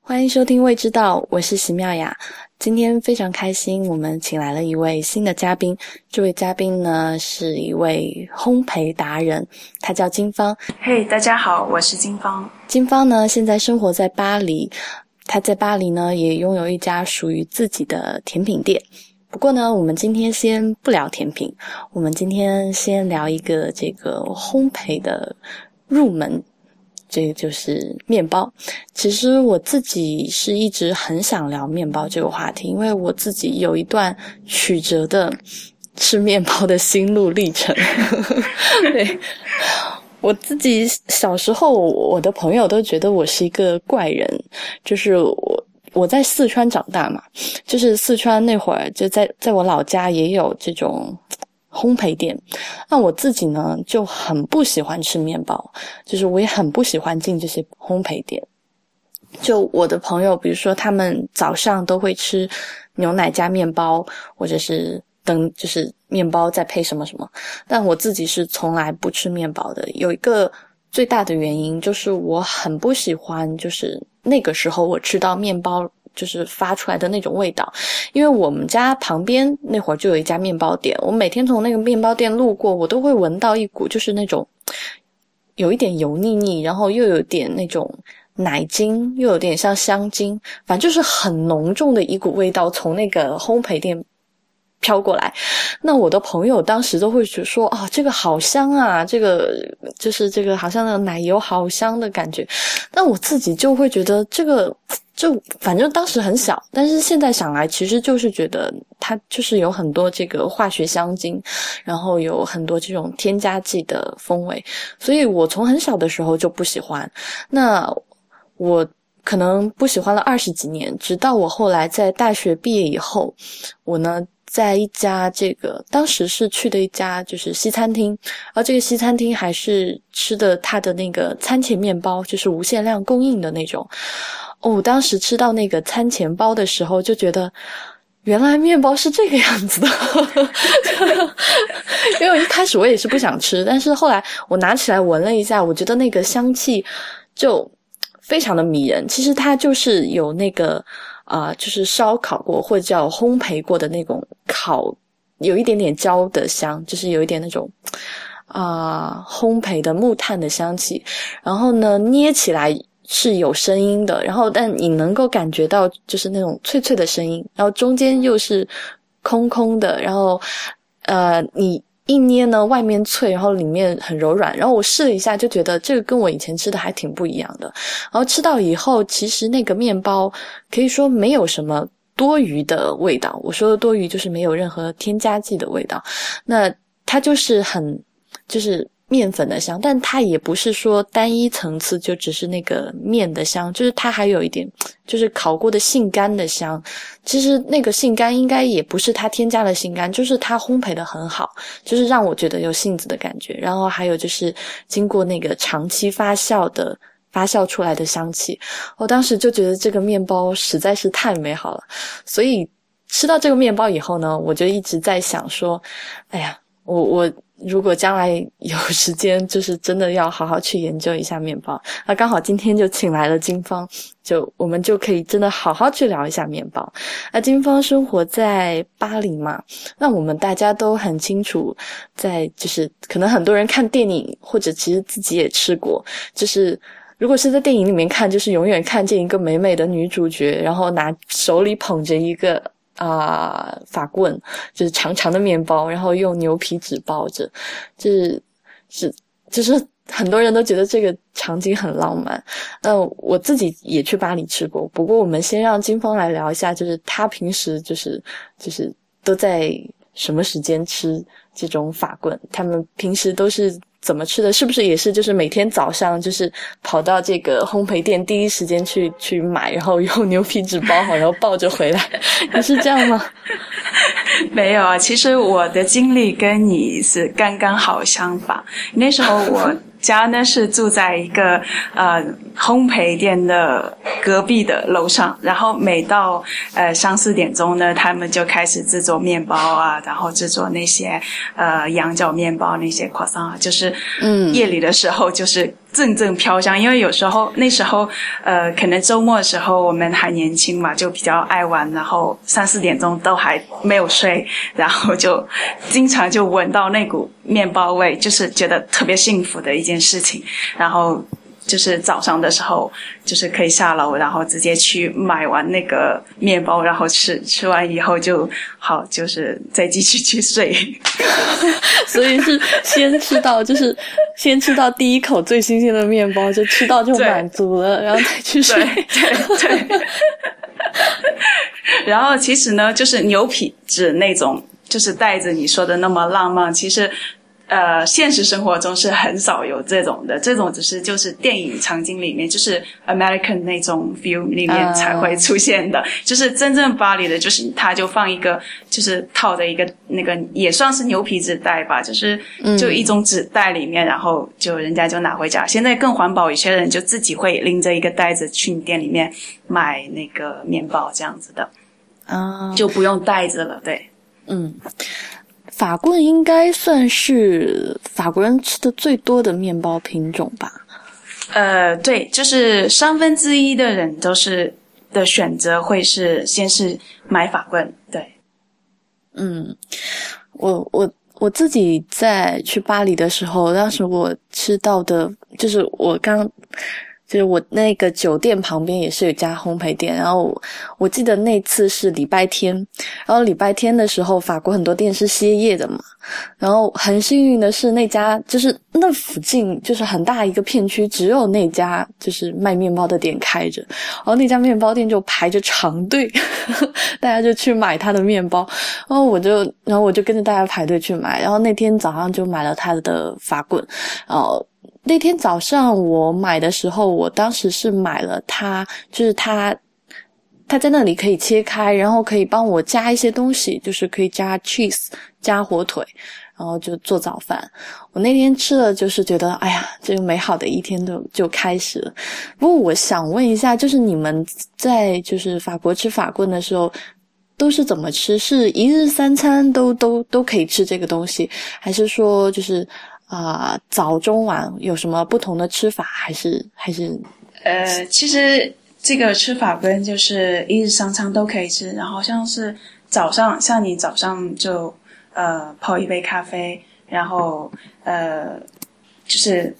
欢迎收听未知道，我是席妙雅。今天非常开心，我们请来了一位新的嘉宾。这位嘉宾呢是一位烘焙达人，他叫金芳。 嘿，大家好，我是金芳。 金芳呢现在生活在巴黎，他在巴黎呢也拥有一家属于自己的甜品店。不过呢，我们今天先不聊甜品，我们今天先聊一个这个烘焙的入门，这个就是面包。其实我自己是一直很想聊面包这个话题，因为我自己有一段曲折的吃面包的心路历程。对，我自己小时候，我的朋友都觉得我是一个怪人，就是我在四川长大嘛，就是四川那会儿就在我老家也有这种烘焙店。那我自己呢就很不喜欢吃面包，就是我也很不喜欢进这些烘焙店。就我的朋友，比如说他们早上都会吃牛奶加面包，或者是就是面包再配什么什么，但我自己是从来不吃面包的。有一个最大的原因就是我很不喜欢，就是那个时候我吃到面包就是发出来的那种味道。因为我们家旁边那会儿就有一家面包店，我每天从那个面包店路过，我都会闻到一股就是那种有一点油腻腻，然后又有点那种奶精，又有点像香精，反正就是很浓重的一股味道从那个烘焙店飘过来。那我的朋友当时都会说啊，这个好香啊，这个就是这个好像那个奶油好香的感觉。但我自己就会觉得这个就反正当时很小，但是现在想来其实就是觉得它就是有很多这个化学香精，然后有很多这种添加剂的风味，所以我从很小的时候就不喜欢。那我可能不喜欢了20几年，直到我后来在大学毕业以后，我呢在一家当时是去的一家就是西餐厅，而这个西餐厅还是吃的它的那个餐前面包，就是无限量供应的那种。我当时吃到那个餐前包的时候就觉得原来面包是这个样子的。因为一开始我也是不想吃，但是后来我拿起来闻了一下，我觉得那个香气就非常的迷人。其实它就是有那个就是烧烤过或者叫烘焙过的那种有一点点焦的香，就是有一点那种烘焙的木炭的香气。然后呢捏起来是有声音的，然后但你能够感觉到就是那种脆脆的声音，然后中间又是空空的，然后你一捏呢外面脆，然后里面很柔软。然后我试了一下就觉得这个跟我以前吃的还挺不一样的。然后吃到以后其实那个面包可以说没有什么多余的味道，我说的多余就是没有任何添加剂的味道。那它就是就是面粉的香，但它也不是说单一层次就只是那个面的香，就是它还有一点就是烤过的杏干的香。其实那个杏干应该也不是它添加了杏干，就是它烘焙的很好，就是让我觉得有杏子的感觉。然后还有就是经过那个长期发酵出来的香气。我当时就觉得这个面包实在是太美好了。所以吃到这个面包以后呢，我就一直在想说，哎呀，我如果将来有时间，就是真的要好好去研究一下面包。那刚好今天就请来了金芳，我们就可以真的好好去聊一下面包。那金芳生活在巴黎嘛，那我们大家都很清楚，就是可能很多人看电影，或者其实自己也吃过，就是如果是在电影里面看，就是永远看见一个美美的女主角，然后手里捧着一个法棍，就是长长的面包，然后用牛皮纸包着，就是很多人都觉得这个场景很浪漫。我自己也去巴黎吃过，不过我们先让金芳来聊一下，就是她平时就是都在什么时间吃这种法棍，他们平时都是怎么吃的？是不是也是就是每天早上就是跑到这个烘焙店第一时间去买，然后用牛皮纸包好，然后抱着回来？你是这样吗？ 没有啊，其实我的经历跟你是刚刚好相反。那时候我家呢是住在一个烘焙店的隔壁的楼上，然后每到3-4点钟呢，他们就开始制作面包啊，然后制作那些羊角面包那些croissant啊，就是夜里的时候就是阵阵飘香，因为那时候可能周末的时候我们还年轻嘛，就比较爱玩，然后3-4点钟都还没有睡，然后就经常就闻到那股面包味，就是觉得特别幸福的一件事情。然后就是早上的时候就是可以下楼，然后直接去买完那个面包，然后吃完以后就好，就是再继续去睡。 所以是先吃到第一口最新鲜的面包，就吃到就满足了，然后再去睡。 对。然后其实呢，就是牛皮纸那种，就是带着你说的那么浪漫，其实现实生活中是很少有这种的，这种只是就是电影场景里面，就是 American 那种 film 里面才会出现的，就是真正巴黎的，就是它就放一个，就是套着一个那个也算是牛皮纸袋吧，就一种纸袋里面，然后就人家就拿回家。现在更环保，有些人就自己会拎着一个袋子去店里面买那个面包这样子的，就不用袋子了，对， 法棍应该算是法国人吃的最多的面包品种吧？ 对，就是1/3的人都是的选择会是先是买法棍，对。 我自己在去巴黎的时候，当时我吃到的就是就是我那个酒店旁边也是有一家烘焙店，然后我记得那次是礼拜天，然后礼拜天的时候法国很多店是歇业的嘛，然后很幸运的是那家就是那附近就是很大一个片区只有那家就是卖面包的店开着，然后那家面包店就排着长队大家就去买他的面包，然后我就跟着大家排队去买，然后那天早上就买了他的法棍，那天早上我买的时候，我当时是买了它，就是它在那里可以切开，然后可以帮我加一些东西，就是可以加 cheese 加火腿，然后就做早饭。我那天吃了就是觉得哎呀，这个美好的一天就开始了。不过我想问一下，就是你们在就是法国吃法棍的时候都是怎么吃？是一日三餐都可以吃这个东西，还是说就是早中晚有什么不同的吃法，还是其实这个吃法棍就是一日三餐都可以吃，然后像是早上，像你早上就泡一杯咖啡，然后就是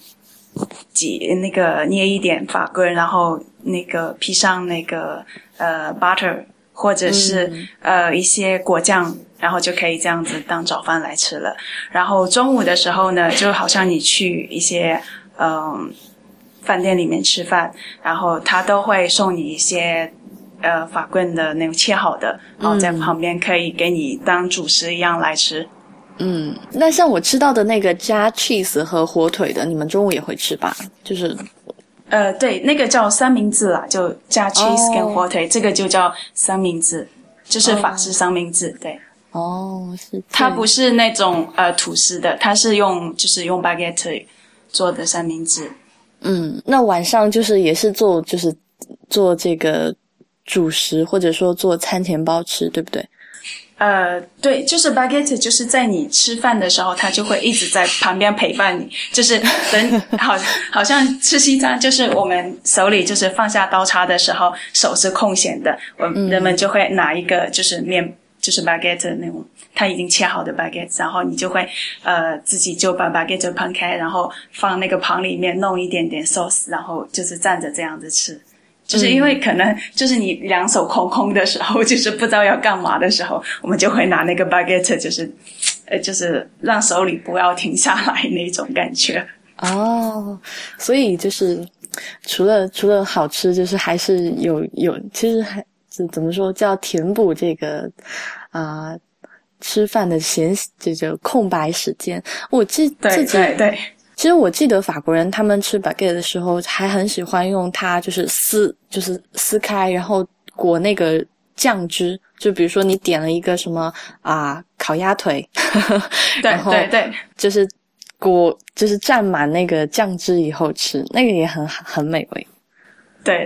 捏一点法棍，然后那个披上那个butter 或者是一些果酱，然后就可以这样子当早饭来吃了。然后中午的时候呢，就好像你去一些饭店里面吃饭，然后他都会送你一些法棍的那种切好的，然后在旁边可以给你当主食一样来吃。 那像我吃到的那个加 cheese 和火腿的，你们中午也会吃吧？就是对，那个叫三明治啦，就加 cheese 跟火腿，这个就叫三明治，就是法式三明治，对。 是。 它不是那种吐司的，它是就是用 baguette 做的三明治。 那晚上就是也是做这个主食，或者说做餐前包吃，对不对？ 对，就是 baguette， 就是在你吃饭的时候，它就会一直在旁边陪伴你，就是等好像吃西餐，就是我们手里就是放下刀叉的时候，手是空闲的，人们就会拿一个就是就是 baguette 那种它已经切好的 baguette， 然后你就会自己就把 baguette 摊开，然后放那个盘里面弄一点点 sauce， 然后就是蘸着这样子吃。就是因为可能就是你两手空空的时候，就是不知道要干嘛的时候，我们就会拿那个 baguette， 就是让手里不要停下来那种感觉。 所以就是除了好吃，就是还是有其实还是怎么说叫填补这个吃饭的这个空白时间。我自己对。 其实我记得法国人他们吃 baguette 的时候还很喜欢用它就是撕开，然后裹那个酱汁，就比如说你点了一个什么烤鸭腿对然后对， 就是蘸满那个酱汁以后吃，那个也很美味。 对。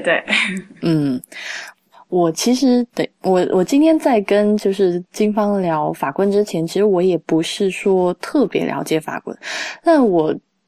我其实我今天在跟就是金芳聊法棍之前，其实我也不是说特别了解法棍，但我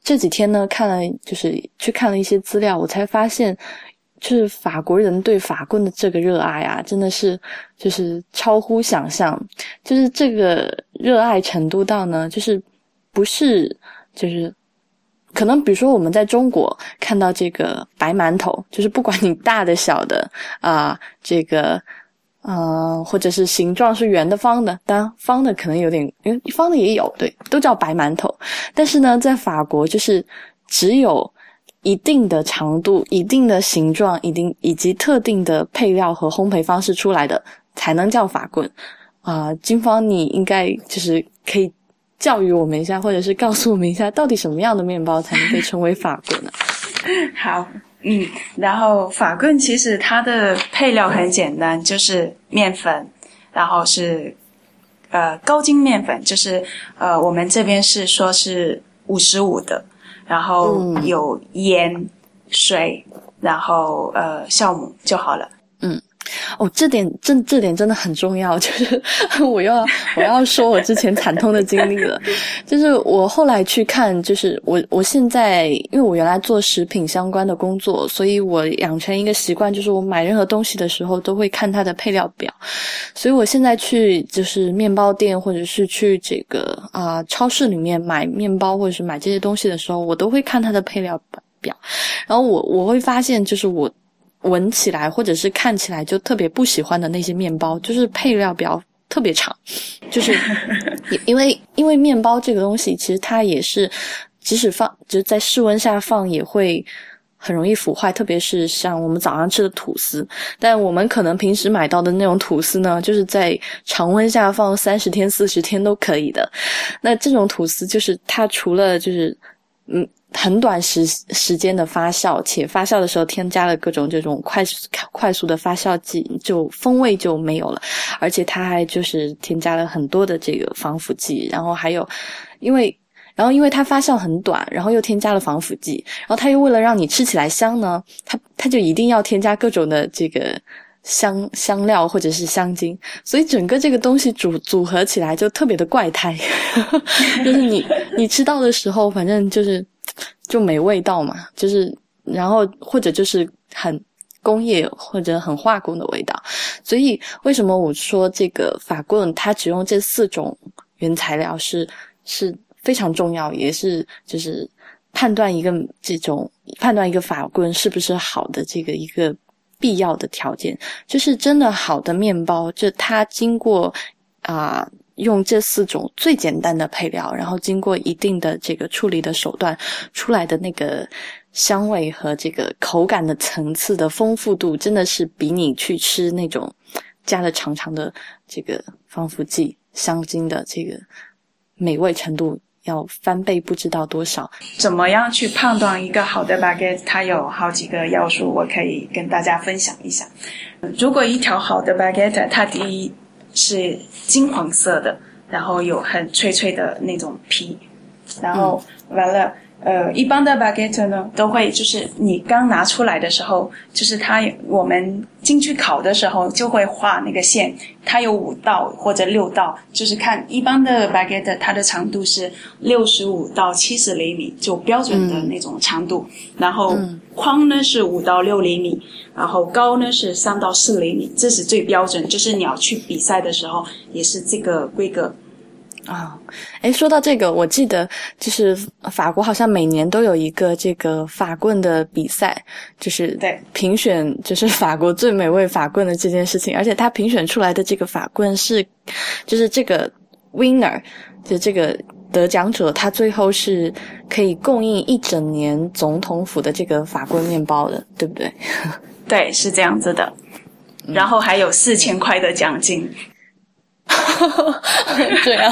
这几天呢就是去看了一些资料，我才发现就是法国人对法棍的这个热爱啊，真的是就是超乎想象。就是这个热爱程度到呢，就是不是就是可能比如说我们在中国看到这个白馒头，就是不管你大的小的这个或者是形状是圆的方的，当然方的可能有点，因为方的也有，对，都叫白馒头。但是呢在法国就是只有一定的长度、一定的形状、以及特定的配料和烘焙方式出来的才能叫法棍。金芳你应该就是可以教育我们一下，或者是告诉我们一下，到底什么样的面包才能被称为法棍呢？ 好，然后法棍其实它的配料很简单，就是面粉，然后是高筋面粉，就是我们这边是说是55的，然后有盐、水，然后酵母就好了。 这点真的很重要，就是我要说我之前惨痛的经历了。就是我后来去看，就是我现在因为我原来做食品相关的工作，所以我养成一个习惯，就是我买任何东西的时候都会看它的配料表。所以我现在去就是面包店或者是去这个超市里面买面包或者是买这些东西的时候，我都会看它的配料表。然后我会发现，就是我闻起来或者是看起来就特别不喜欢的那些面包，就是配料表特别长。就是因为面包这个东西其实它也是即使就是在室温下放也会很容易腐坏，特别是像我们早上吃的吐司。但我们可能平时买到的那种吐司呢，就是在常温下放30天40天都可以的。那这种吐司就是它除了就是很短时间的发酵，且发酵的时候添加了各种这种快速的发酵剂，就风味就没有了。而且它还就是添加了很多的这个防腐剂，然后还有因为它发酵很短，然后又添加了防腐剂，然后它又为了让你吃起来香呢，它就一定要添加各种的这个香料或者是香精，所以整个这个东西组合起来就特别的怪胎。就是你吃到的时候反正就没味道嘛，就是然后或者就是很工业或者很化工的味道。所以为什么我说这个法棍它只用这4种原材料是非常重要，也是就是判断一个法棍是不是好的这个一个必要的条件。就是真的好的面包，就它经过用这4种最简单的配料，然后经过一定的这个处理的手段出来的那个香味和这个口感的层次的丰富度，真的是比你去吃那种加了长长的这个防腐剂香精的这个美味程度要翻倍不知道多少。 怎么样去判断一个好的 baguette？ 它有好几个要素，我可以跟大家分享一下。如果一条好的 baguette， 它第一是金黄色的，然后有很脆脆的那种皮，然后完了一般的 baguette 呢都会就是你刚拿出来的时候，就是我们进去烤的时候就会画那个线，它有5道或者6道，就是看一般的 baguette 它的长度是65到70厘米，就标准的那种长度，然后宽呢是5到6厘米，然后高呢是3到4厘米，这是最标准，就是你要去比赛的时候也是这个规格。 说到这个，我记得就是法国好像每年都有一个这个法棍的比赛，就是对评选就是法国最美味法棍的这件事情。而且他评选出来的这个法棍就是这个 winner， 就这个得奖者，他最后是可以供应1整年总统府的这个法棍面包的，对不对？ 对，是这样子的。然后还有4000块的奖金。 对啊。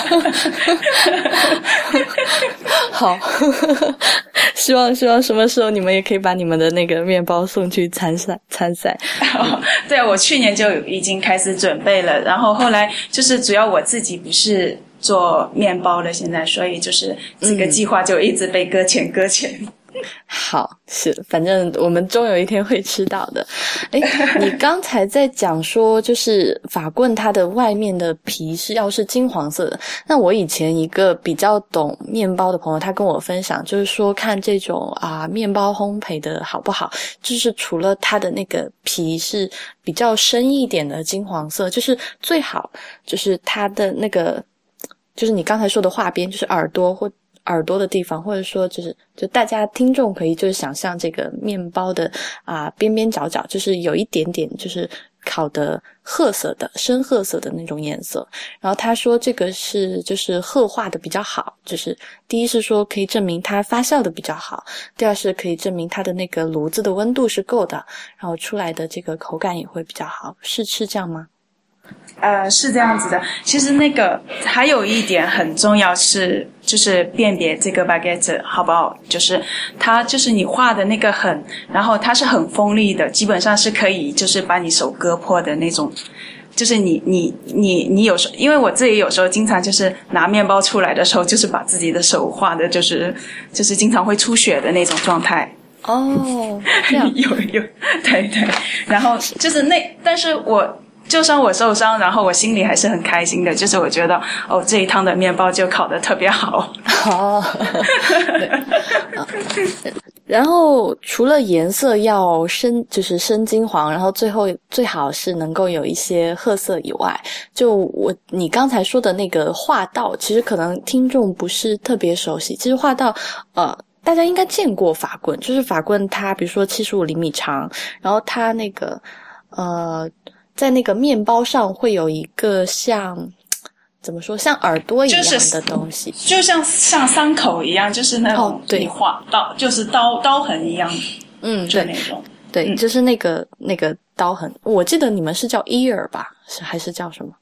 好。希望什么时候你们也可以把你们的那个面包送去参赛。 对，我去年就已经开始准备了，然后后来就是主要我自己不是做面包了现在，所以就是这个计划就一直被搁浅。 好，是，反正我们终有一天会吃到的。诶，你刚才在讲说，就是法棍它的外面的皮是金黄色的。那我以前一个比较懂面包的朋友，他跟我分享，就是说看这种面包烘焙的好不好，就是除了它的那个皮是比较深一点的金黄色，就是最好就是它的那个，就是你刚才说的画边，就是耳朵的地方，或者说就大家听众可以就是想象这个面包的边边角角，就是有一点点就是烤的褐色的深褐色的那种颜色。然后他说这个是就是褐化的比较好，就是第一是说可以证明它发酵的比较好，第二是可以证明它的那个炉子的温度是够的，然后出来的这个口感也会比较好。是这样吗？ 是这样子的。其实那个还有一点很重要是，就是辨别这个 baguette 好不好，就是它就是你画的那个很，然后它是很锋利的，基本上是可以就是把你手割破的那种。就是你有时候，因为我自己有时候经常就是拿面包出来的时候，就是把自己的手画的就是经常会出血的那种状态。 哦，这样有对，然后就是但是就算我受伤，然后我心里还是很开心的，就是我觉得这一趟的面包就烤得特别好。 对。然后除了颜色要就是深金黄，然后最后最好是能够有一些褐色以外，就你刚才说的那个画道，其实可能听众不是特别熟悉。其实画道大家应该见过法棍，就是法棍它比如说75厘米长，然后它那个在那个面包上会有一个怎么说，像耳朵一样的东西， 就像伤口一样，就是那种你划刀，就是刀痕一样。就那种。 对，就是那个刀痕。我记得你们是叫 ear 吧？还是叫什么？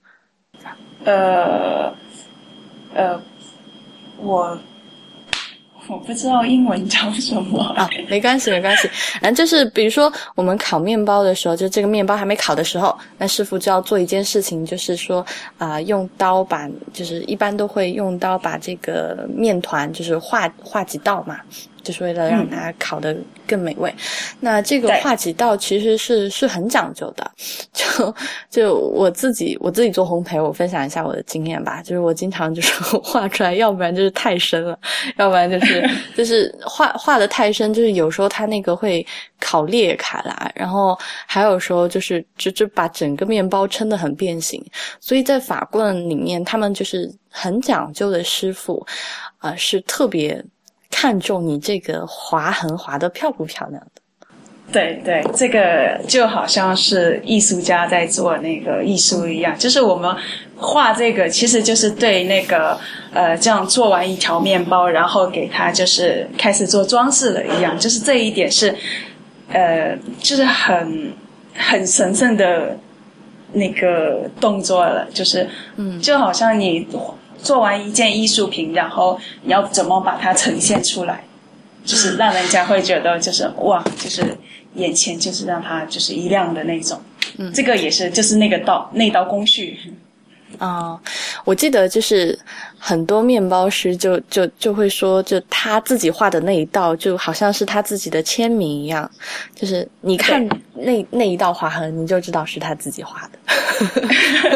我不知道英文叫什么没关系。反正就是比如说我们烤面包的时候，就这个面包还没烤的时候，那师傅就要做一件事情，就是说用刀就是一般都会用刀把这个面团就是画几道嘛，就是为了让它烤得更美味。那这个画几道其实是很讲究的。就我自己做烘焙，我分享一下我的经验吧。就是我经常就是画出来，要不然就是太深了，要不然就是画得太深，就是有时候它那个会烤裂开来，然后还有时候就把整个面包撑得很变形。所以在法棍里面，他们就是很讲究的师傅是特别看重你这个划痕划得漂不漂亮的。 对，这个就好像是艺术家在做那个艺术一样，就是我们画这个其实就是对那个这样做完一条面包，然后给它就是开始做装饰了一样，就是这一点是就是很神圣的那个动作了，就是就好像你做完一件艺术品，然后你要怎么把它呈现出来，就是让人家会觉得就是哇，就是眼前就是让它就是一亮的那种。这个也是就是那道工序。 我记得就是很多面包师就会说，就他自己画的那一道就好像是他自己的签名一样，就是你看那一道划痕，你就知道是他自己画的。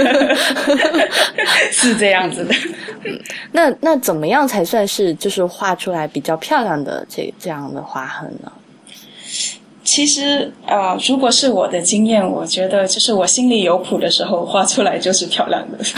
是这样子的。 那怎么样才算是就是画出来比较漂亮的这样的划痕呢？ 其实如果是我的经验，我觉得就是我心里有谱的时候画出来就是漂亮的。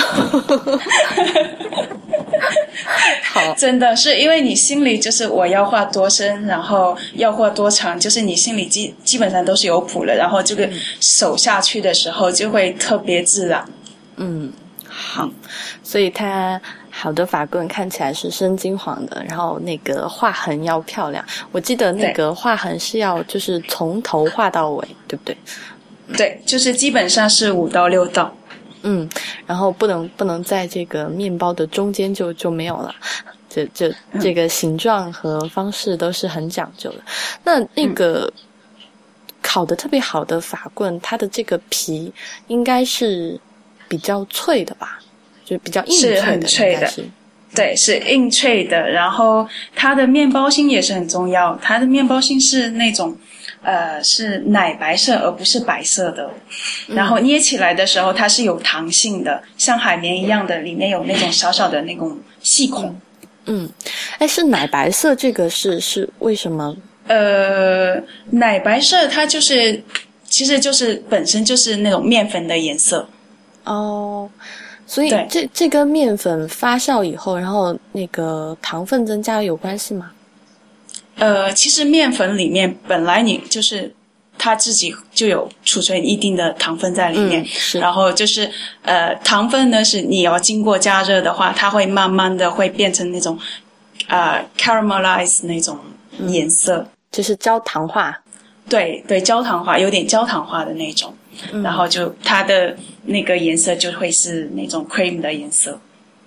好，真的是因为你心里就是我要画多深，然后要画多长，就是你心里基本上都是有谱了，然后这个手下去的时候就会特别自然。 好，所以它好的法棍看起来是深金黄的，然后那个画痕要漂亮。我记得那个画痕是要就是从头画到尾，对不对？ 对，就是基本上是5到6道。 然后不能在这个面包的中间就没有了。这个形状和方式都是很讲究的。那个烤得特别好的法棍，它的这个皮应该是比较脆的吧？就比较硬脆的， 是很脆的。 对，是硬脆的，然后它的面包心也是很重要，它的面包心是那种是奶白色而不是白色的，然后捏起来的时候它是有弹性的，像海绵一样的，里面有那种小小的那种细孔。 是奶白色，这个是为什么？ 奶白色它就是其实就是本身就是那种面粉的颜色。 哦，所以这跟面粉发酵以后，然后那个糖分增加有关系吗？ 其实面粉里面本来你就是它自己就有储存一定的糖分在里面，然后就是糖分呢是你要经过加热的话，它会慢慢的会变成那种caramelize 那种颜色， 就是焦糖化。 对，焦糖化，有点焦糖化的那种，然后就它的那个颜色就会是那种 cream 的颜色。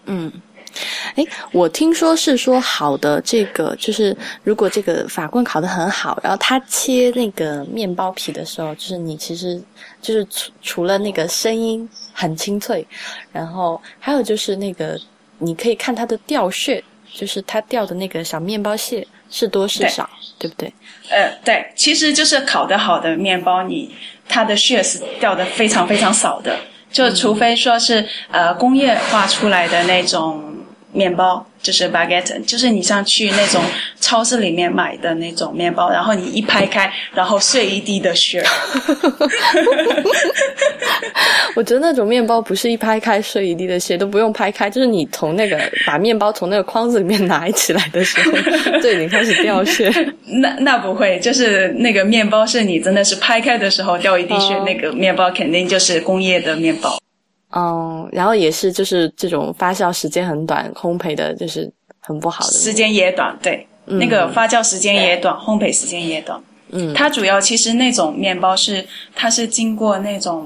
我听说是说好的这个就是如果这个法棍烤得很好，然后它切那个面包皮的时候，就是你其实就是除了那个声音很清脆，然后还有就是那个你可以看它的掉屑，就是它掉的那个小面包屑是多是少， 对不对？ 对，其实就是烤得好的面包，它的屑是掉的非常非常少的，就除非说是工业化出来的那种面包，就是 baguette， 就是你像去那种超市里面买的那种面包，然后你一拍开，然后碎一地的屑。 我觉得那种面包不是一拍开碎一地的屑，都不用拍开，就是你从那个把面包从那个筐子里面拿起来的时候，就已经开始掉屑。 那不会，就是那个面包是你真的是拍开的时候掉一地屑，那个面包肯定就是工业的面包。 然后也是就是这种发酵时间很短，烘焙的就是很不好的， 时间也短，对，那个发酵时间也短，烘焙时间也短。它主要其实那种面包它是经过那种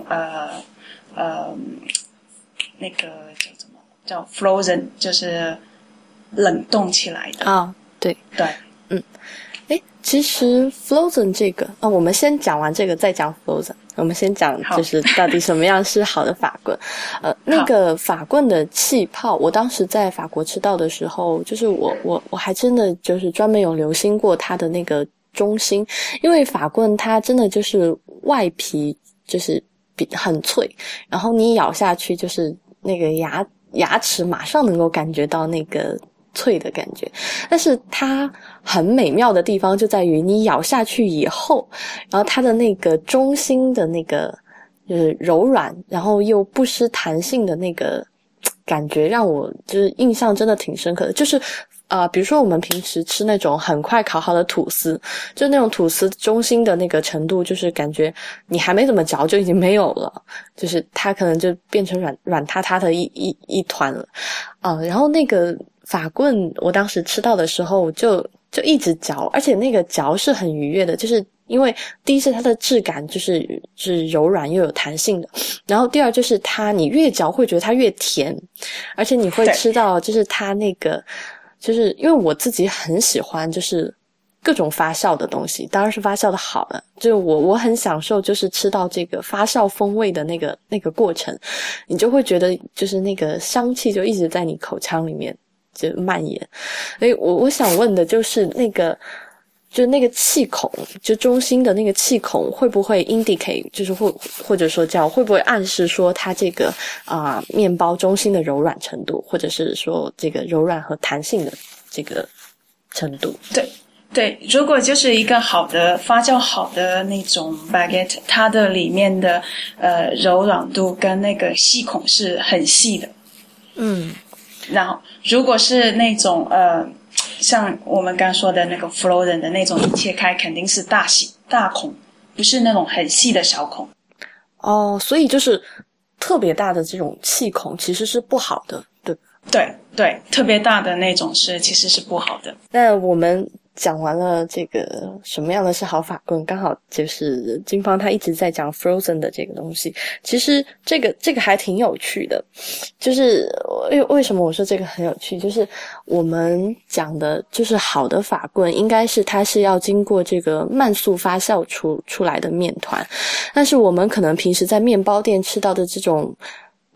那个叫什么叫 frozen， 就是冷冻起来的。 对。其实 frozen 这个我们先讲完这个再讲 frozen。我们先讲就是到底什么样是好的法棍。那个法棍的气泡，我当时在法国吃到的时候，就是我还真的就是专门有留心过它的那个中心，因为法棍它真的就是外皮就是很脆，然后你咬下去就是那个牙齿马上能够感觉到那个脆的感觉，但是它很美妙的地方就在于你咬下去以后，然后它的那个中心的那个就是柔软，然后又不失弹性的那个感觉，让我就是印象真的挺深刻的。就是比如说我们平时吃那种很快烤好的吐司，就那种吐司中心的那个程度，就是感觉你还没怎么嚼就已经没有了，就是它可能就变成软塌塌的一团了。然后那个法棍我当时吃到的时候就一直嚼，而且那个嚼是很愉悦的，就是因为第一是它的质感就是柔软又有弹性的，然后第二就是你越嚼会觉得它越甜，而且你会吃到就是它那个就是因为我自己很喜欢就是各种发酵的东西，当然是发酵的好的，就我很享受就是吃到这个发酵风味的那个过程，你就会觉得就是那个香气就一直在你口腔里面就蔓延。所以我想问的就是那个气孔，就中心的那个气孔会不会 indicate， 就是或者说会不会暗示说它这个面包中心的柔软程度，或者是说这个柔软和弹性的这个程度？ 对，如果就是一个好的发酵好的那种 baguette， 它的里面的柔软度跟那个细孔是很细的。然后如果是那种像我们刚说的那个 frozen 的那种切开肯定是大孔，不是那种很细的小孔。 所以就是特别大的这种气孔其实是不好的，对？ 对，特别大的那种其实是不好的。 那我们讲完了这个什么样的是好法棍，刚好就是金芳她一直在讲 frozen 的这个东西，其实这个还挺有趣的。就是为什么我说这个很有趣，就是我们讲的就是好的法棍应该是它是要经过这个慢速发酵出来的面团，但是我们可能平时在面包店吃到的这种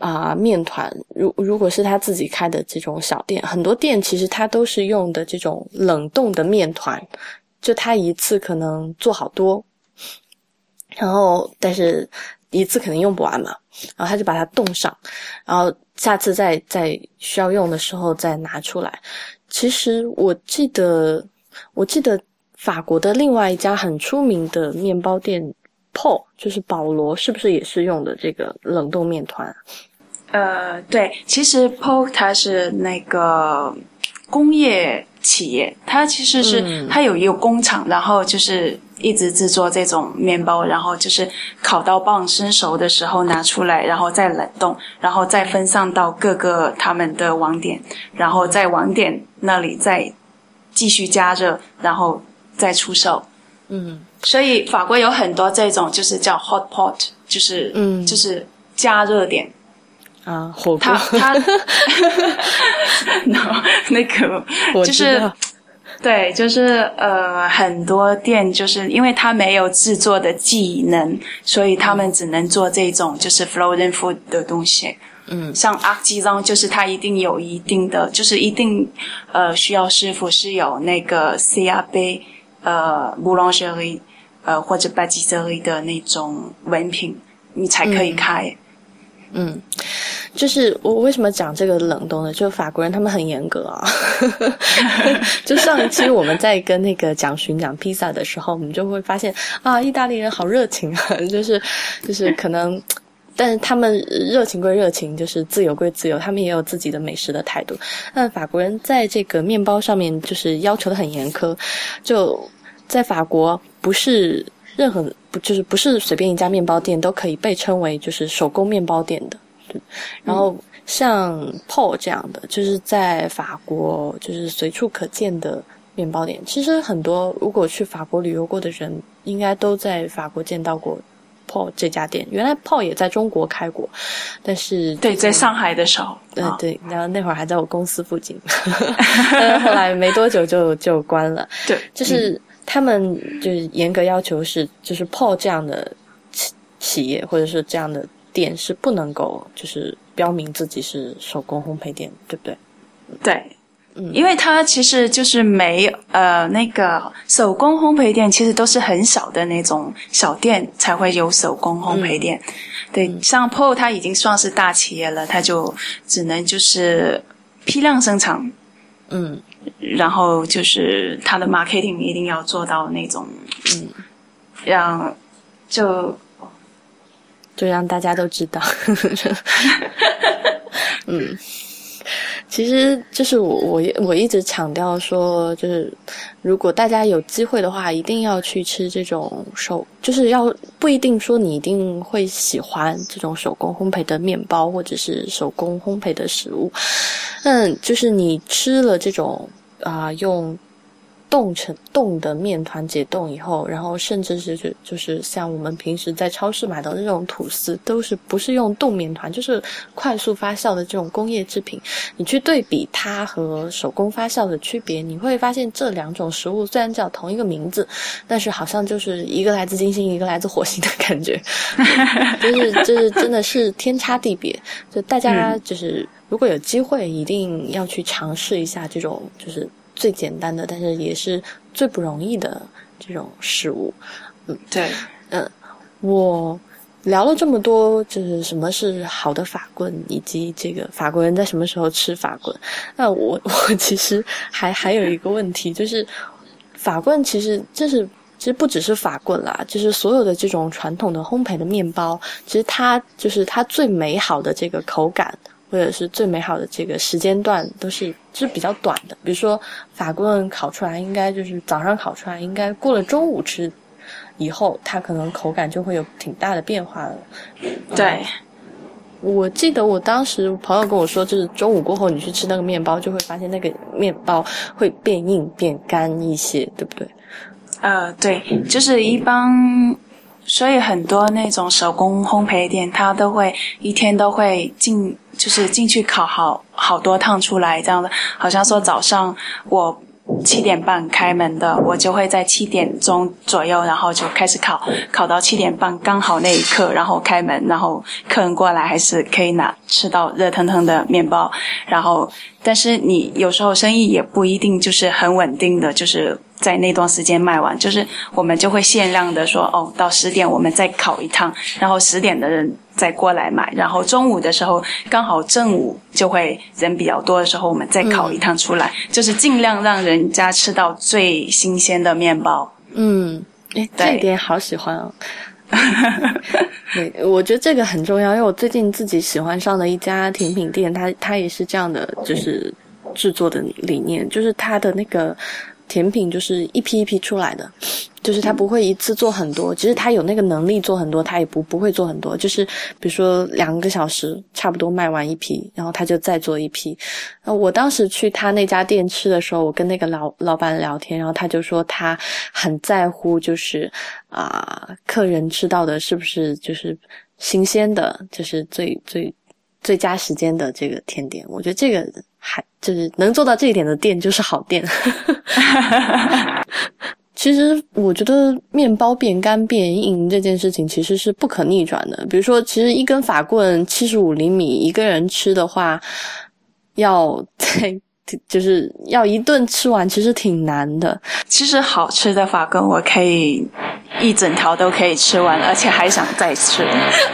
面团，如果是他自己开的这种小店，很多店其实他都是用的这种冷冻的面团，就他一次可能做好多，然后但是一次可能用不完嘛，然后他就把它冻上，然后下次在需要用的时候再拿出来。其实我记得法国的另外一家很出名的面包店 Paul， 就是保罗，是不是也是用的这个冷冻面团？ 对，其实 Paul 它是那个工业企业，它其实是它有一个工厂，然后就是一直制作这种面包，然后就是烤到半生熟的时候拿出来，然后再冷冻，然后再分散到各个他们的网点，然后在网点那里再继续加热，然后再出售。所以法国有很多这种就是叫 hot pot， 就是加热点。 火锅。 它那个就是对，就是很多店就是因为它没有制作的技能，所以他们只能做这种就是 frozen food 的东西。像artisan就是它一定有一定的，就是一定需要师傅是有那个 CAP boulangerie 或者 pâtisserie 的那种文凭，你才可以开。 就是我为什么讲这个冷冻呢？就法国人他们很严格啊。就上一期我们在跟那个蒋勋讲披萨的时候，我们就会发现意大利人好热情啊，就是可能，但是他们热情归热情，就是自由归自由，他们也有自己的美食的态度。但法国人在这个面包上面就是要求的很严苛，就在法国不是随便一家面包店都可以被称为就是手工面包店的。然后像 Paul 这样的，就是在法国就是随处可见的面包店，其实很多如果去法国旅游过的人，应该都在法国见到过 Paul 这家店。原来 Paul 也在中国开过，但是对，在上海的时候， 对，然后那会儿还在我公司附近，但是后来没多久就关了。 对， 就是他们就是严格要求是，就是 Paul 这样的企业或者是这样的店是不能够就是标明自己是手工烘焙店，对不对？ 对，因为它其实就是没有那个手工烘焙店，其实都是很小的那种小店才会有手工烘焙店。对，像 Paul 它已经算是大企业了，它就只能就是批量生产。然后就是它的 marketing 一定要做到那种让就让大家都知道。其实就是我一直强调说，就是如果大家有机会的话，一定要去吃这种就是不一定说你一定会喜欢这种手工烘焙的面包或者是手工烘焙的食物，就是你吃了这种用冻的面团解冻以后，然后甚至是就是像我们平时在超市买到的那种吐司，都是不是用冻面团，就是快速发酵的这种工业制品。你去对比它和手工发酵的区别，你会发现这两种食物虽然叫同一个名字，但是好像就是一个来自金星，一个来自火星的感觉。就是真的是天差地别。就大家就是如果有机会，一定要去尝试一下这种就是最简单的，但是也是最不容易的这种食物。 对， 我聊了这么多，就是什么是好的法棍，以及这个法国人在什么时候吃法棍。那我其实还有一个问题，就是法棍其实不只是法棍啦，就是所有的这种传统的烘焙的面包，其实它最美好的这个口感，或者是最美好的这个时间段都是比较短的。比如说法棍烤出来应该就是早上烤出来，应该过了中午吃以后，它可能口感就会有挺大的变化了。 对， 我记得我当时朋友跟我说，就是中午过后你去吃那个面包，就会发现那个面包会变硬变干一些，对不对？ 对，就是一般，所以很多那种手工烘焙店，它都会一天都会进去烤好多趟出来，这样的。好像说早上我 7点半开门的，我就会在7点钟左右，然后就开始烤到7点半，刚好那一刻，然后开门，然后客人过来还是可以吃到热腾腾的面包。然后，但是你有时候生意也不一定就是很稳定的，就是在那段时间卖完，就是我们就会限量的说，到10点我们再烤一趟，然后10点的人再过来买，然后中午的时候刚好正午就会人比较多的时候，我们再烤一趟出来，就是尽量让人家吃到最新鲜的面包。 这一点好喜欢哦。对，我觉得这个很重要，因为我最近自己喜欢上的一家甜品店，它也是这样的，就是制作的理念，就是它的那个甜品就是一批一批出来的，就是他不会一次做很多，其实他有那个能力做很多，他也不会做很多，就是比如说2个小时差不多卖完一批，然后他就再做一批。我当时去他那家店吃的时候，我跟那个老板聊天，然后他就说他很在乎就是客人吃到的是不是就是新鲜的，就是最佳时间的这个甜点。我觉得这个还就是能做到这一点的店就是好店。其实我觉得面包变干变硬这件事情其实是不可逆转的。比如说其实一根法棍75厘米一个人吃的话，就是要一顿吃完其实挺难的。 其实好吃的法棍我可以一整条都可以吃完，而且还想再吃。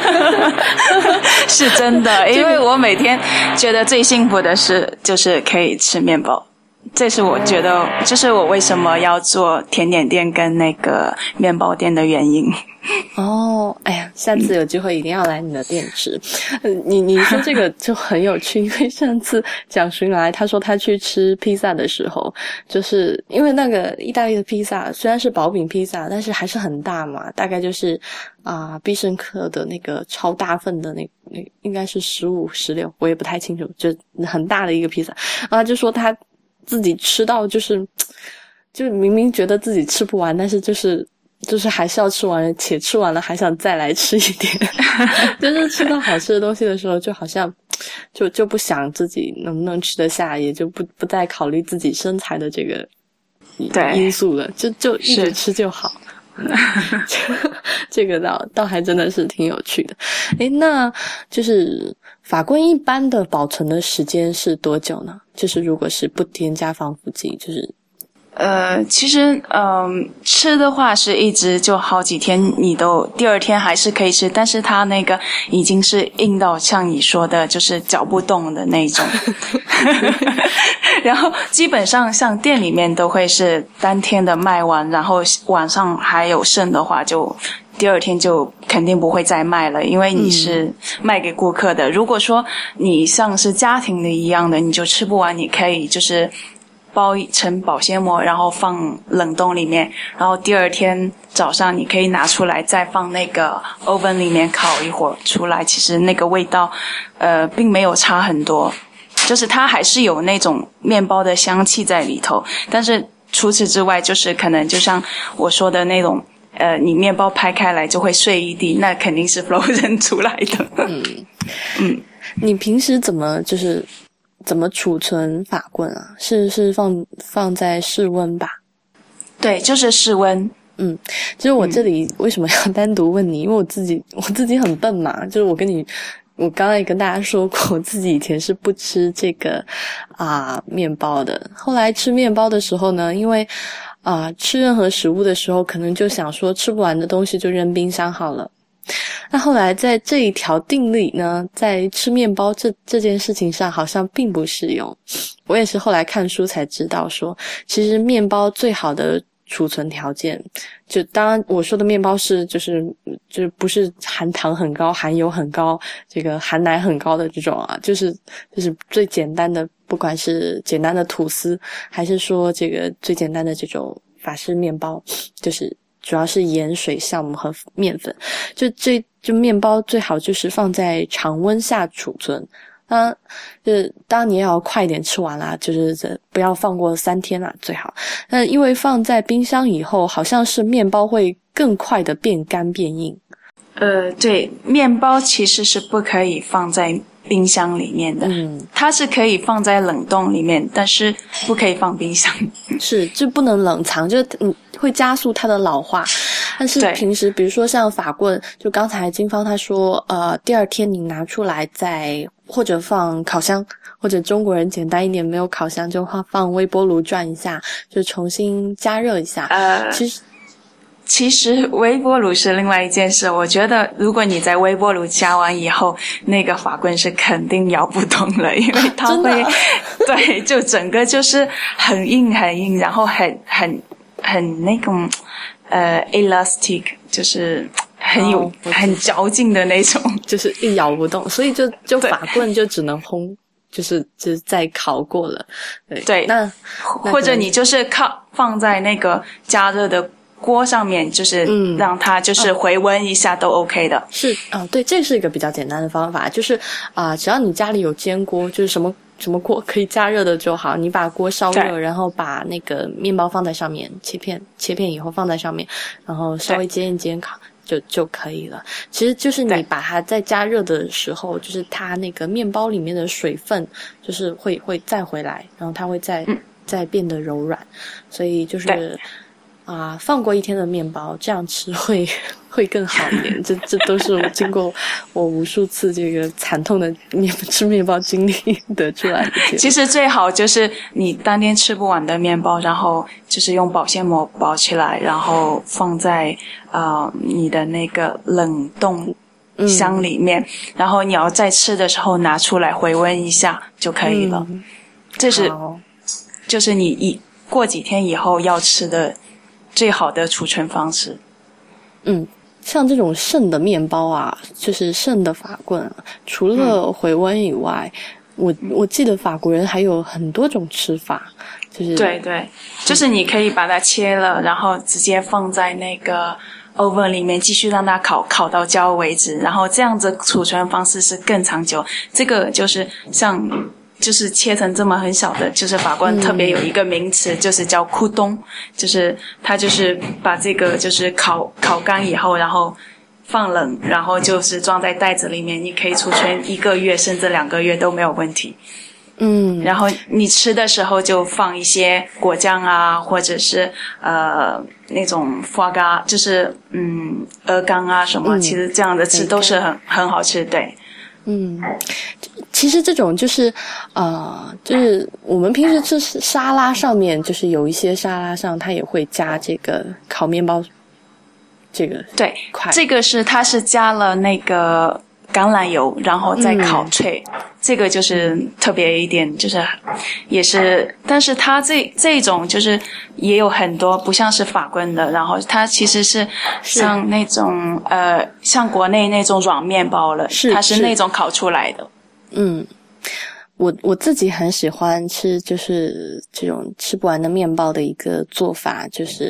是真的，因为我每天觉得最幸福的事就是可以吃面包。这是我觉得这是我为什么要做甜点店跟那个面包店的原因。 哎呀，下次有机会一定要来你的店吃。你说这个就很有趣，因为上次蒋勋来，他说他去吃披萨的时候，就是因为那个意大利的披萨虽然是薄饼披萨，但是还是很大嘛，大概就是必胜客的那个超大份的那应该是15、16，我也不太清楚，就很大的一个披萨。然后就说他自己吃到就是明明觉得自己吃不完，但是就是还是要吃完，且吃完了还想再来吃一点。就是吃到好吃的东西的时候，就好像就不想自己能不能吃得下，也就不再考虑自己身材的这个因素了，就一直吃就好。这个倒还真的是挺有趣的。那就是法棍一般的保存的时间是多久呢？就是如果是不添加防腐剂，就是其实吃的话是一直就好几天，你都第二天还是可以吃，但是它那个已经是硬到像你说的就是嚼不动的那种。然后基本上像店里面都会是当天的卖完，然后晚上还有剩的话就第二天就肯定不会再卖了，因为你是卖给顾客的。如果说你像是家庭的一样的，你就吃不完，你可以就是包一层保鲜膜，然后放冷冻里面，然后第二天早上你可以拿出来再放那个 oven 里面烤一会儿出来，其实那个味道并没有差很多，就是它还是有那种面包的香气在里头，但是除此之外就是可能就像我说的那种你面包拍开来就会碎一地，那肯定是 frozen 出来的。 你平时怎么储存法棍啊？是放在室温吧？ 对，就是室温。 其实我这里为什么要单独问你？因为我自己很笨嘛，就是我刚才也跟大家说过，我自己以前是不吃这个面包的。后来吃面包的时候呢，因为吃任何食物的时候，可能就想说吃不完的东西就扔冰箱好了。那后来在这一条定律呢，在吃面包这件事情上好像并不适用。我也是后来看书才知道说，其实面包最好的储存条件，就当然我说的面包是就是不是含糖很高、含油很高、这个含奶很高的这种就是最简单的，不管是简单的吐司，还是说这个最简单的这种法式面包，就是主要是盐、水、酵母和面粉。就面包最好就是放在常温下储存。当然你也要快一点吃完啦，就是不要放过3天啦最好。因为放在冰箱以后，好像是面包会更快的变干变硬。 对，面包其实是不可以放在冰箱里面的。它是可以放在冷冻里面，但是不可以放冰箱。 是，就不能冷藏，就会加速它的老化。但是平时比如说像法棍，就刚才金芳她说第二天你拿出来再或者放烤箱，或者中国人简单一点没有烤箱就放微波炉转一下，就重新加热一下。 其实微波炉是另外一件事，我觉得如果你在微波炉加完以后，那个法棍是肯定摇不动了，因为它会对，就整个就是很硬很硬，然后很那种elastic， 就是很嚼劲的那种， 就是一摇不动，所以就法棍就只能烘，就是再烤过了。 对，那或者你就是放在那个加热的锅上面，就是让它就是回温一下都 OK 的。 是对，这是一个比较简单的方法，就是只要你家里有煎锅，就是什么锅可以加热的就好，你把锅烧热，然后把那个面包放在上面，切片以后放在上面，然后稍微煎一煎烤就可以了。其实就是你把它在加热的时候，就是它那个面包里面的水分就是会再回来，然后它会再变得柔软，所以就是放过一天的面包，这样吃会更好一点。这都是经过我无数次这个惨痛的吃面包经历得出来的结果。 其实最好就是你当天吃不完的面包，然后就是用保鲜膜包起来，然后放在你的那个冷冻箱里面，然后你要再吃的时候拿出来回温一下就可以了。这是就是你过几天以后要吃的最好的储存方式。 像这种剩的面包就是剩的法棍除了回温以外，我记得法国人还有很多种吃法，就是对，就是你可以把它切了，然后直接放在那个 oven 里面继续让它烤到焦为止，然后这样子储存方式是更长久。这个就是就是切成这么很小的，就是法棍特别有一个名词，就是叫库东，就是它就是把这个就是烤干以后，然后放冷，然后就是装在袋子里面，你可以储存1个月甚至2个月都没有问题。然后你吃的时候就放一些果酱或者是那种foie gras，就是鹅肝什么，其实这样的吃都是很好吃。对。 其实这种就是我们平时吃沙拉上面，就是有一些沙拉上它也会加这个烤面包这个对，这个它是加了那个橄榄油，然后再烤脆，这个就是特别一点，就是也是，但是它这种就是也有很多不像是法棍的，然后它其实是像那种像国内那种软面包了，它是那种烤出来的。 我自己很喜欢吃就是这种吃不完的面包的一个做法，就是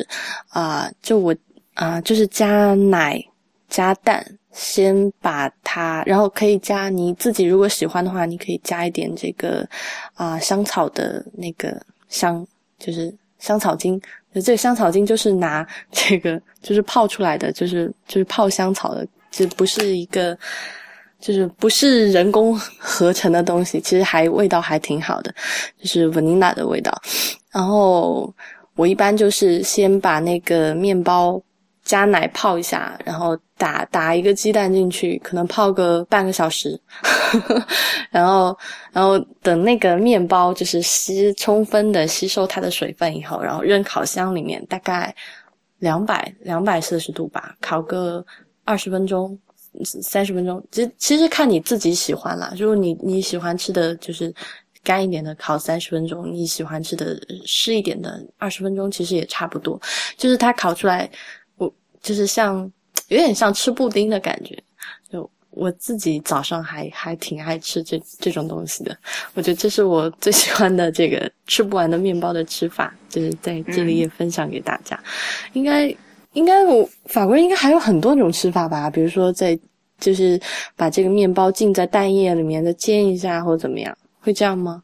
就是加奶加蛋，先把它，然后可以加你自己如果喜欢的话，你可以加一点这个香草的那个就是香草精。这个香草精就是拿这个就是泡出来的，就是泡香草的，这不是一个就是不是人工合成的东西，其实味道还挺好的，就是 vanilla 的味道。然后我一般就是先把那个面包加奶泡一下，然后打一个鸡蛋进去，可能泡个半个小时然后等那个面包就是充分的吸收它的水分以后，然后扔烤箱里面，大概240度吧，烤个20分钟30分钟，其实看你自己喜欢啦。如果你喜欢吃的就是干一点的，烤30分钟，你喜欢吃的湿一点的20分钟，其实也差不多。就是它烤出来就是有点像吃布丁的感觉，就我自己早上还挺爱吃这种东西的。我觉得这是我最喜欢的这个吃不完的面包的吃法，就是在这里也分享给大家。应该法国人应该还有很多种吃法吧，比如说就是把这个面包浸在蛋液里面再煎一下或者怎么样，会这样吗？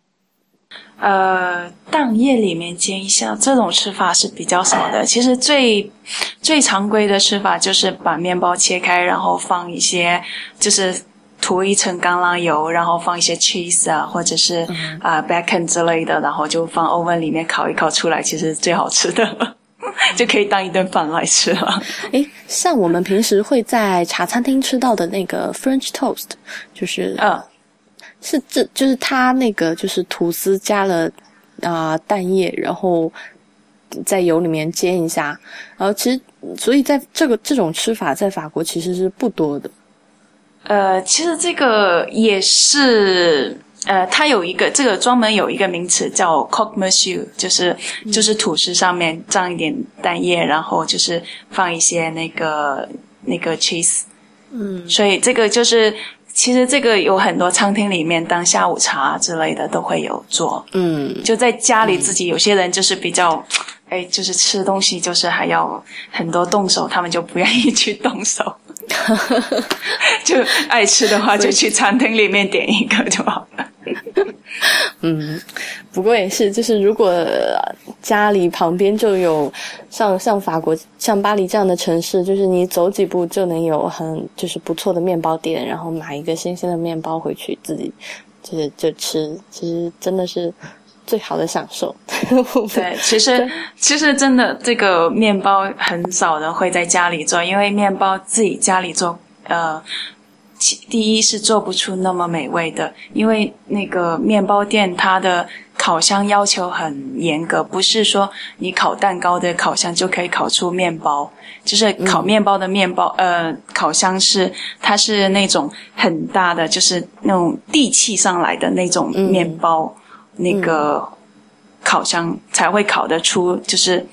蛋液里面煎一下，这种吃法是比较少的。其实最常规的吃法就是把面包切开，然后放一些就是涂一层橄榄油，然后放一些 cheese 啊，或者是bacon 之类的，然后就放 oven 里面烤一烤出来，其实最好吃的了。就可以当一顿饭来吃了。 像我们平时会在茶餐厅吃到的那个 French toast， 就是就是它那个就是吐司加了蛋液，然后在油里面煎一下，然后其实所以在这种吃法在法国其实是不多的。 其实这个也是它有一个这个专门有一个名词叫 croque monsieur， 就是吐司上面蘸一点蛋液，然后就是放一些那个 cheese。所以这个就是其实这个有很多餐厅里面当下午茶之类的都会有做。就在家里自己有些人就是比较就是吃东西就是还要很多动手，他们就不愿意去动手。就爱吃的话就去餐厅里面点一个就好了。 不过也是，就是如果家里旁边就有像法国像巴黎这样的城市，就是你走几步就能有就是不错的面包店，然后买一个新鲜的面包回去自己就吃，其实真的是最好的享受。 对，其实真的这个面包很少人会在家里做，因为面包自己家里做第一是做不出那么美味的，因为那个面包店它的烤箱要求很严格，不是说你烤蛋糕的烤箱就可以烤出面包，就是烤面包的烤箱它是那种很大的，就是那种地气上来的那种面包，那个烤箱才会烤得出就是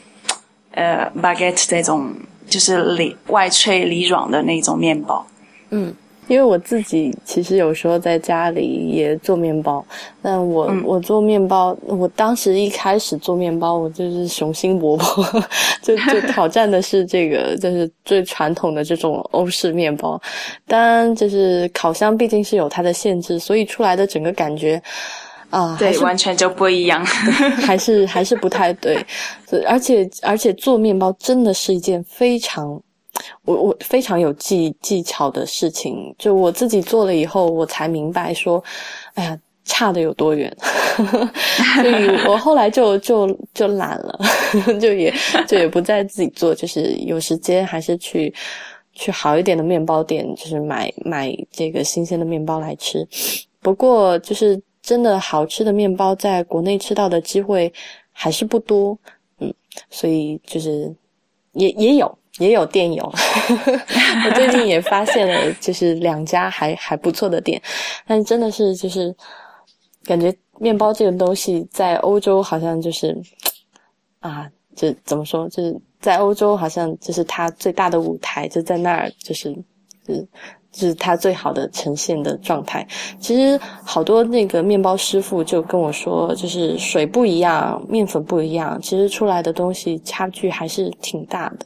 baguette 这种就是外脆里软的那种面包。 因为我自己其实有时候在家里也做面包，但我做面包，我当时一开始做面包，我就是雄心勃勃，就挑战的是这个就是最传统的这种欧式面包。当然，就是烤箱毕竟是有它的限制，所以出来的整个感觉对，完全就不一样， 还是不太对。而且做面包真的是一件非常。我非常有技巧的事情，就我自己做了以后，我才明白说，哎呀，差的有多远。所以我后来就懒了，就也不再自己做，就是有时间还是去好一点的面包店，就是买这个新鲜的面包来吃。不过就是真的好吃的面包在国内吃到的机会还是不多，所以就是也有店有。我最近也发现了就是2家还不错的店，但真的是就是感觉面包这个东西在欧洲好像就是就怎么说，就是在欧洲好像就是它最大的舞台就在那儿，就是它最好的呈现的状态。其实好多那个面包师傅就跟我说，就是水不一样，面粉不一样，其实出来的东西差距还是挺大的。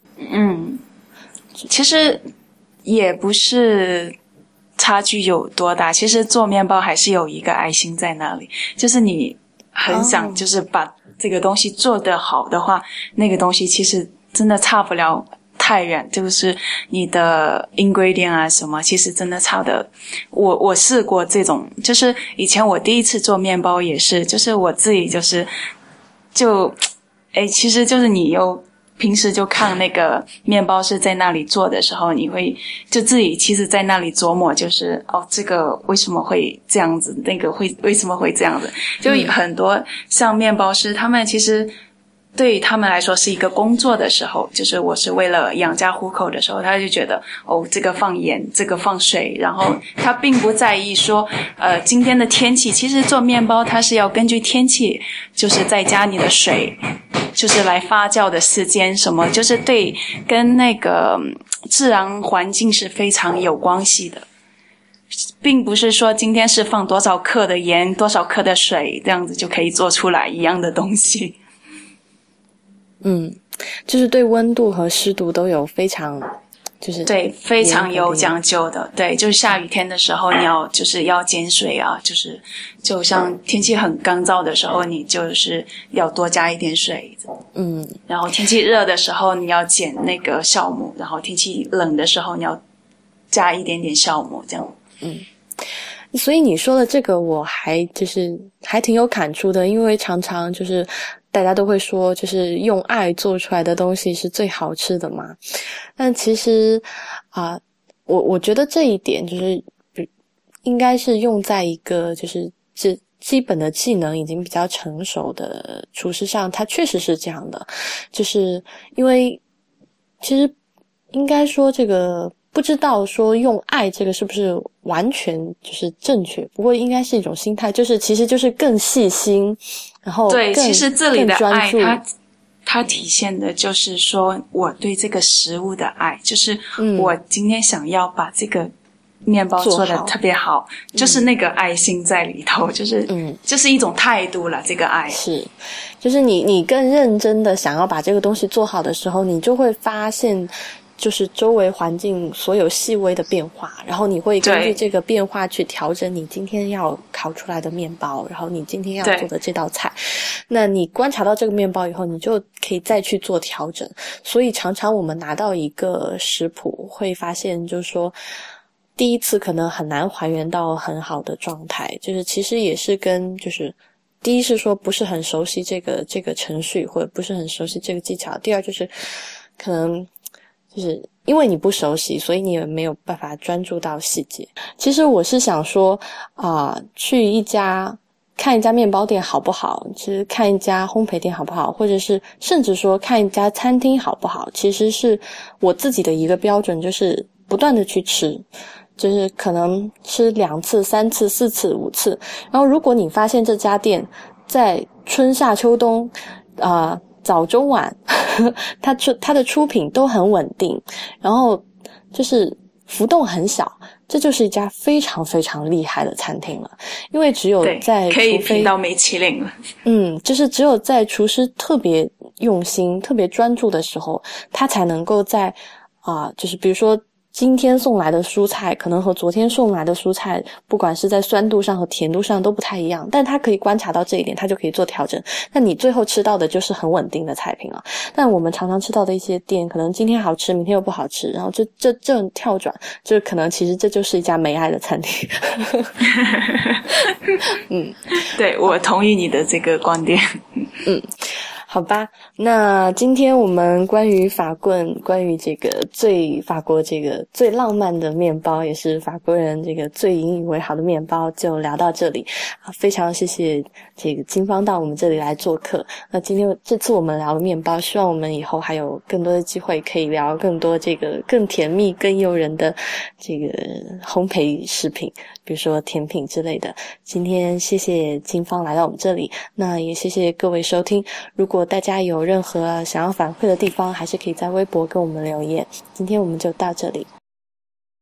其实也不是差距有多大，其实做面包还是有一个爱心在那里，就是你很想就是把这个东西做得好的话，那个东西其实真的差不了太远，就是你的 ingredient 啊什么，其实真的差的。我试过这种，就是以前我第一次做面包也是，就是我自己其实就是你平时就看那个面包是在那里做的时候，你会就自己其实在那里琢磨，就是这个为什么会这样子，那个为什么会这样子，就很多像面包师他们其实对于他们来说是一个工作的时候，就是我是为了养家糊口的时候，他就觉得这个放盐，这个放水，然后他并不在意说今天的天气，其实做面包它是要根据天气，就是再加你的水，就是来发酵的时间什么，就是对跟那个自然环境是非常有关系的，并不是说今天是放多少克的盐，多少克的水，这样子就可以做出来一样的东西。 就是对温度和湿度都有非常就是对非常有讲究的。对，就是下雨天的时候你要减水啊，就像天气很干燥的时候你就是要多加一点水。然后天气热的时候你要减那个酵母，然后天气冷的时候你要加一点点酵母，这样。 所以你说的这个我还挺有感触的，因为常常就是大家都会说就是用爱做出来的东西是最好吃的嘛。但其实我觉得这一点就是应该是用在一个就是基本的技能已经比较成熟的厨师上，它确实是这样的。就是因为其实应该说这个不知道说用爱这个是不是完全就是正确，不过应该是一种心态，就是其实就是更细心，然后对，其实这里的爱它体现的就是说我对这个食物的爱，就是我今天想要把这个面包做得特别好，就是那个爱心在里头，就是一种态度了，这个爱是就是你更认真的想要把这个东西做好的时候，你就会发现就是周围环境所有细微的变化，然后你会根据这个变化去调整你今天要烤出来的面包，然后你今天要做的这道菜。那你观察到这个面包以后，你就可以再去做调整。所以常常我们拿到一个食谱会发现就是说第一次可能很难还原到很好的状态，就是其实也是跟就是第一是说不是很熟悉这个程序，或者不是很熟悉这个技巧，第二就是可能就是因为你不熟悉，所以你也没有办法专注到细节。其实我是想说去看一家面包店好不好，其实看一家烘焙店好不好，或者是甚至说看一家餐厅好不好，其实是我自己的一个标准，就是不断的去吃，就是可能吃2次、3次、4次、5次。然后如果你发现这家店在春夏秋冬早中晚它的出品都很稳定，然后就是浮动很小，这就是一家非常非常厉害的餐厅了。因为只有在可以评到米其林了。 就是只有在厨师特别用心特别专注的时候，他才能够在就是比如说今天送来的蔬菜可能和昨天送来的蔬菜不管是在酸度上和甜度上都不太一样，但他可以观察到这一点，他就可以做调整。那你最后吃到的就是很稳定的菜品了。但我们常常吃到的一些店可能今天好吃明天又不好吃，然后这种跳转，就可能其实这就是一家没爱的餐厅。对， 我同意你的这个观点。 好吧，那今天我们关于法棍，关于这个法国这个最浪漫的面包，也是法国人这个最引以为豪的面包，就聊到这里。非常谢谢这个金芳到我们这里来做客。那这次我们聊的面包，希望我们以后还有更多的机会可以聊更多这个更甜蜜、更诱人的这个烘焙食品，比如说甜品之类的。今天谢谢金芳来到我们这里，那也谢谢各位收听。如果大家有任何想要反馈的地方，还是可以在微博跟我们留言。今天我们就到这里。